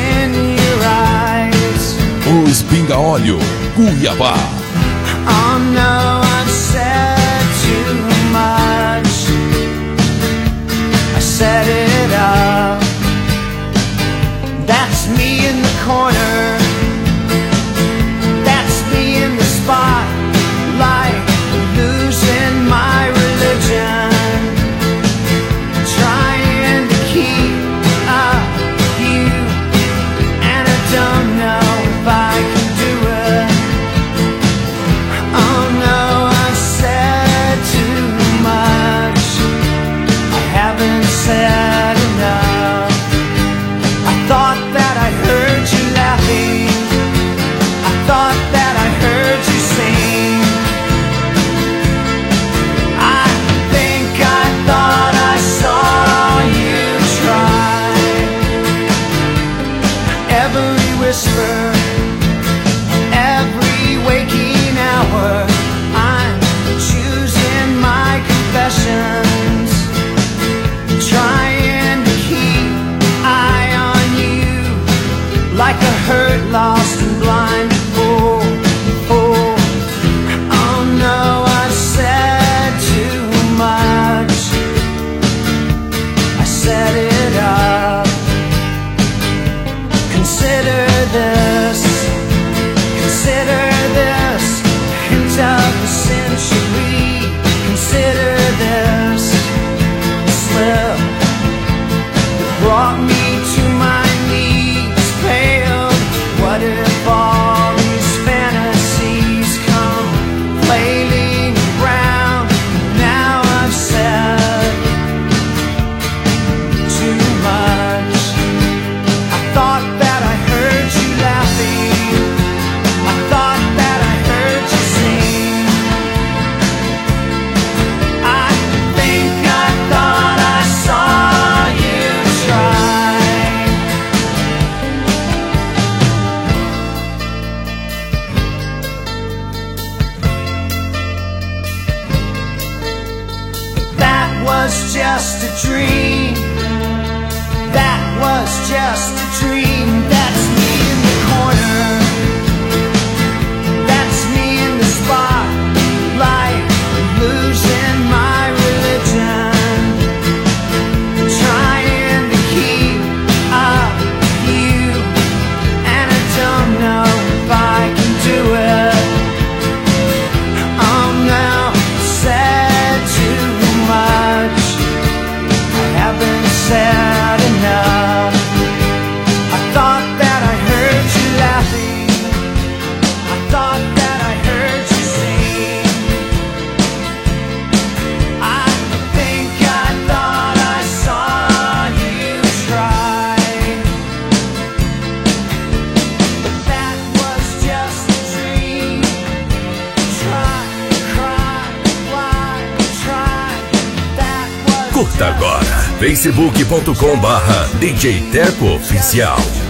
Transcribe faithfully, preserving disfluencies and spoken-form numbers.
in your eyes. Os Pinga Óleo, Cuiabá. Oh no, I've said too much. I set it up. That's me in the corner. That's me in the spotlight, losing my religion, trying to keep up with you, and I don't know if I can do it. Oh no, I've said too much. I haven't said enough. I thought that I heard you laughing. I thought that I heard you sing. I think I thought I saw you try. Every whisper, every waking hour, I'm choosing my confessions, trying to keep eye on you, like a hurt, lost and blind fool. Fool. Oh no, I've said too much. I set it up. Consider this, consider this, hint of the century. Consider this slip that brought me to my knees, pale. What if all these fantasies come flailing around? Now I've said too much. I thought that I heard you laughing. I thought that I heard you sing. I think I thought I saw you try. That was just a dream. That was just a dream. That's me in the corner. That's me in the spotlight, losing my religion, trying to keep up with you, and I don't know if I can do it. Oh no, said too much. I haven't said enough. I thought that I heard you laughing. I thought that I heard you sing. I think I thought I saw you try. That was just a dream. Try, cry, fly, try. That was Curta agora, facebook ponto com barra D J Teco Oficial.